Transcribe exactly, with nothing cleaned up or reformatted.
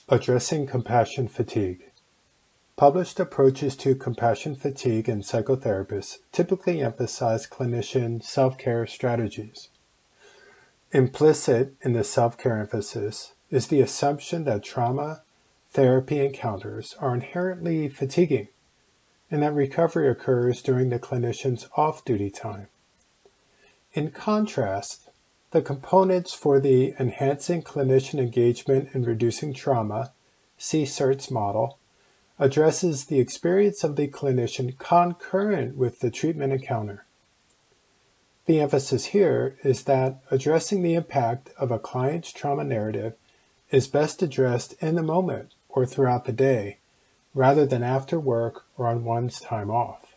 Addressing compassion fatigue. Published approaches to compassion fatigue in psychotherapists typically emphasize clinician self-care strategies. Implicit in the self-care emphasis is the assumption that trauma therapy encounters are inherently fatiguing and that recovery occurs during the clinician's off-duty time. In contrast, the components for the Enhancing Clinician Engagement and Reducing Trauma C SERTS model addresses the experience of the clinician concurrent with the treatment encounter. The emphasis here is that addressing the impact of a client's trauma narrative is best addressed in the moment or throughout the day, rather than after work or on one's time off.